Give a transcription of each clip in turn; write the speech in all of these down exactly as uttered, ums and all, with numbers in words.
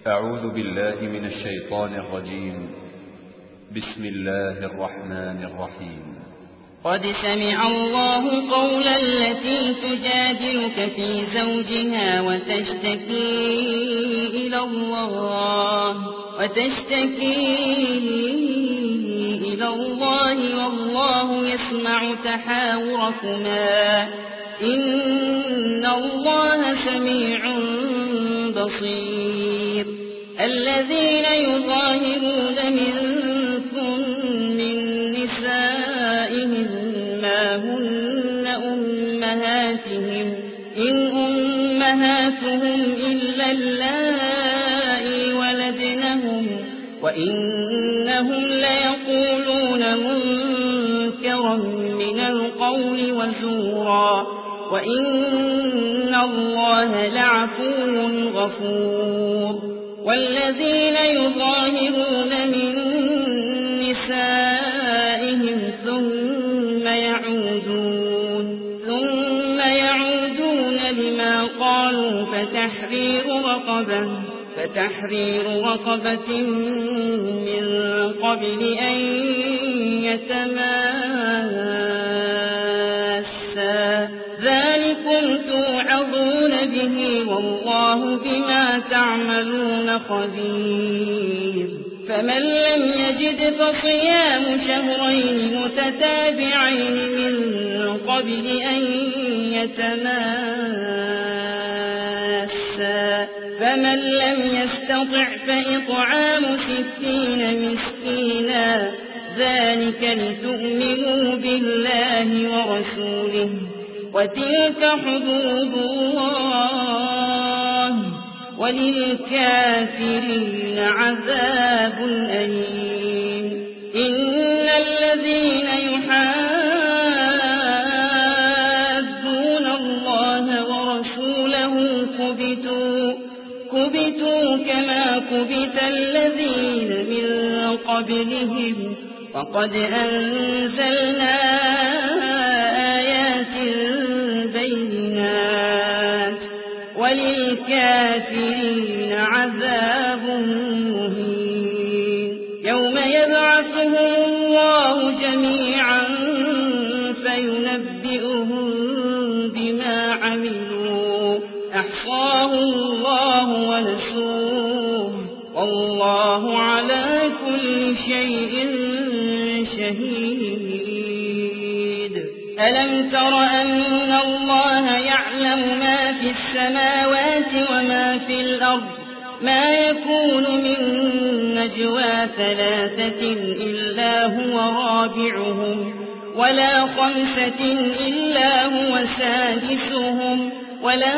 أعوذ بالله من الشيطان الرجيم. بسم الله الرحمن الرحيم. قد سمع الله قول التي تجادلك في زوجها وتشتكي إلى الله وتشتكي إلى الله والله يسمع تحاوركما إن الله سميع بصير. الذين يظاهرون منكم من نسائهم ما هن أمهاتهم إن أمهاتهم إلا اللائي ولدنهم وإنهم ليقولون منكرا من القول وزورا وإن الله لعفو غفور. والذين يظاهرون من نسائهم ثم يعودون ثم يعودون لما قالوا فتحرير رقبة فتحرير رقبة من قبل أن يتماسا ذلكم توعظون به والله بما تعملون خبير. فمن لم يجد فصيام شهرين متتابعين من قبل أن يتماسا فمن لم يستطع فإطعام ستين مسكينا ذلك لتؤمنوا بالله ورسوله وتلك حدود الله وللكافرين عذاب أليم. إن الذين يحادون الله ورسوله كبتوا كبتوا كما كبت الذين من قبلهم وقد أنزلنا آيات بينات وللكافرين عذاب مهين. يوم يبعثهم الله جميعا فينبئهم بما عملوا أحصاه الله ونسوه والله على كل شيء شهيد. ألم تر أن الله يعلم ما في السماوات وما في الأرض ما يكون من نجوى ثلاثة إلا هو رابعهم ولا خمسة إلا هو سادسهم ولا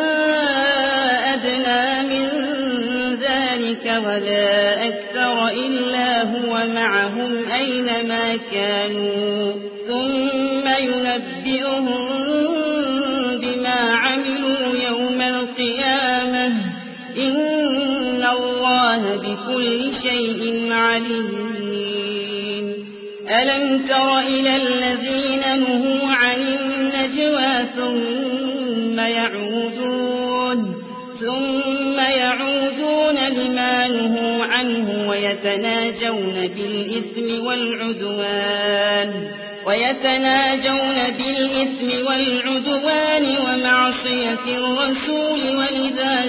أدنى من ذلك ولا أكثر إلا هو معهم أينما كانوا ثم ينبئهم بما عملوا يوم القيامة إن الله بكل شيء عليم. ألم تر إلى الذين نهوا عن النجوى ثم يعودون ثم يعودون لما نهوا عنه ويتناجون بالإثم والعدوان ويتناجون بالإثم والعدوان ومعصية الرسول وإذا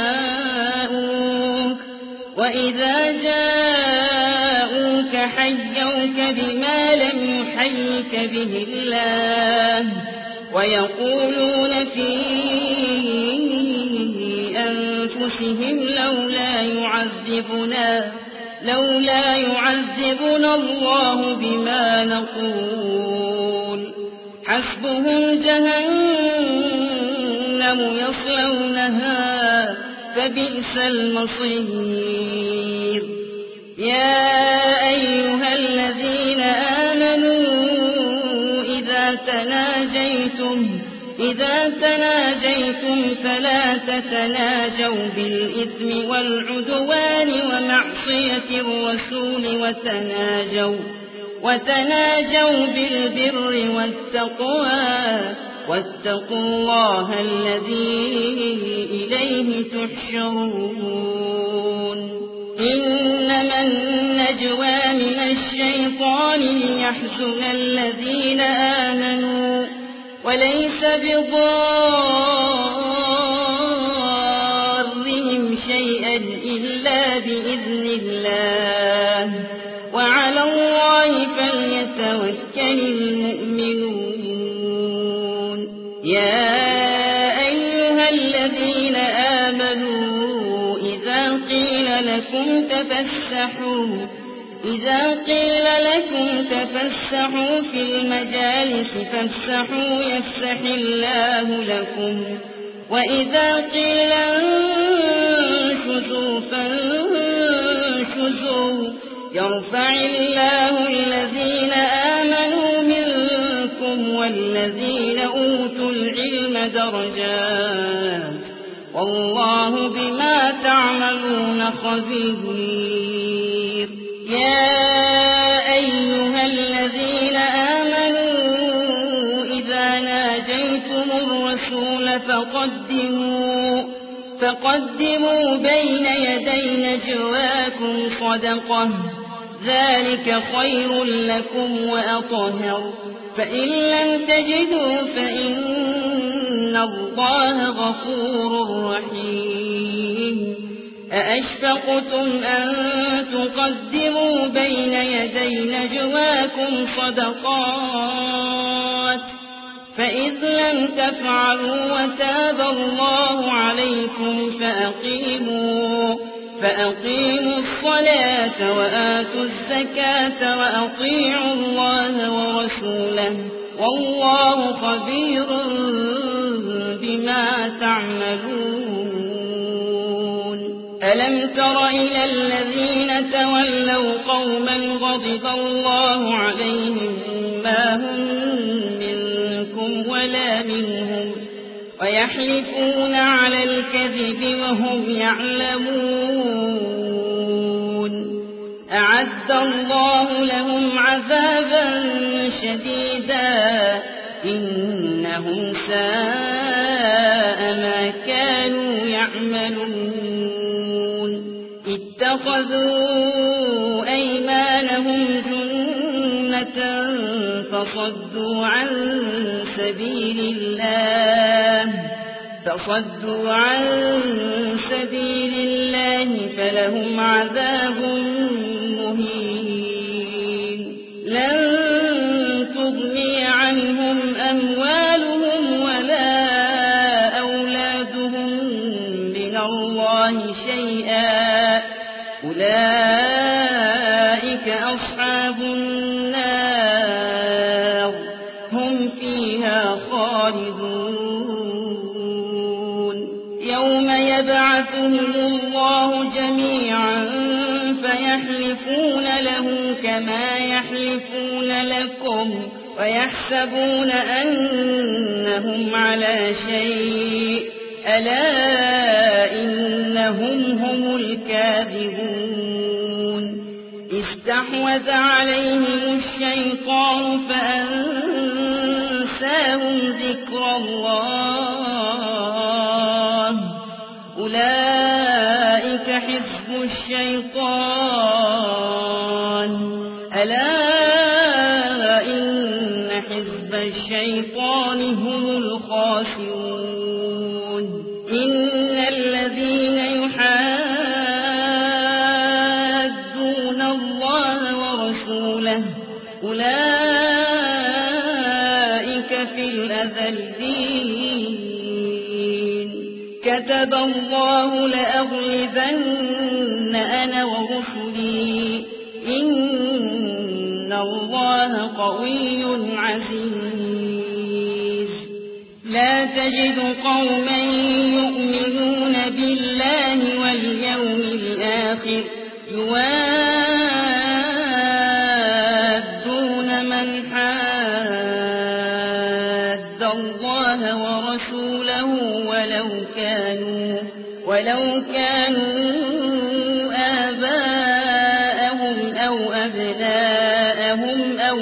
جاءوك وإذا جاءوك حيوك بما لم يحيك به الله ويقولون في أنفسهم لولا يعذبنا لولا يعذبنا الله بما نقول حسبهم جهنم يصلونها فبئس المصير. يا أيها الذين آمنوا إذا تناجيتم إذا تناجيتم فلا تتناجوا بالإثم والعدوان ومعصية الرسول وتناجوا وتناجوا بالبر والتقوى واتقوا الله الذي إليه تحشرون. إنما النجوى من الشيطان ليحزن الذين آمنوا وليس بضارهم شيئا إلا بإذن الله وعلى الله فليتوكل المؤمنون. يا أيها الذين آمنوا إذا قيل لكم تفسحوا إذا قيل لكم تفسحوا في المجالس فافسحوا يفسح الله لكم وإذا قيل انشزوا فانشزوا يرفع الله الذين آمنوا منكم والذين أوتوا العلم درجات والله بما تعملون خبير. يا أيها الذين آمنوا إذا ناجيتم الرسول فقدموا فقدموا بين يدي نجواكم صدقة ذلك خير لكم وأطهر فإن لم تجدوا فإن الله غفور رحيم. أأشفقتم أن تقدموا بين يدي نجواكم صدقات فإذ لم تفعلوا وتاب الله عليكم فأقيموا فأقيموا الصلاة وآتوا الزكاة وأطيعوا الله ورسوله والله خبير بما تعملون. ألم تر إلى الذين تولوا قوما غضب الله عليهم ما هم منكم ولا منهم ويحلفون على الكذب وهم يعلمون أعد الله لهم عذابا شديدا إنهم ساء ما كانوا يعملون. اتخذوا أيمانهم جنة فصدوا عن سبيل الله فصدوا عن سبيل الله فلهم عذاب مهين. لن تغني عنهم أموالهم ولا أولادهم من الله شيئا أولئك أصحاب النار هم فيها خالدون. يوم يبعثهم الله جميعا فيحلفون له كما يحلفون لكم ويحسبون أنهم على شيء ألا إنهم هم الكاذبون. استحوذ عليهم الشيطان فأنساهم ذكر الله أولئك حزب الشيطان ألا إن حزب الشيطان هم الخاسرون. إن الذين يحادون الله ورسوله أولئك في الأذلين. كتب الله لأغلبن أنا ورسلي إن الله قوي عزيز. لا تجد قوما يؤمنون بالله واليوم الآخر يوادون من حاد الله ورسوله ولو كانوا ولو كانوا آباءهم أو أبناءهم أو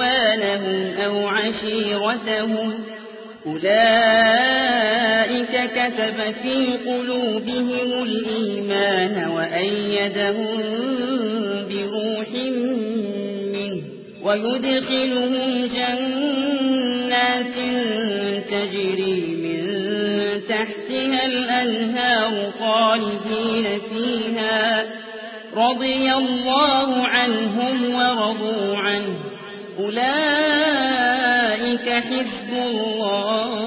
إخوانهم أو عشيرتهم أولئك كتب في قلوبهم الإيمان وأيدهم بروح منه ويدخلهم جنات تجري من تحتها الأنهار خالدين فيها رضي الله عنهم ورضوا عنه أولئك حزب الله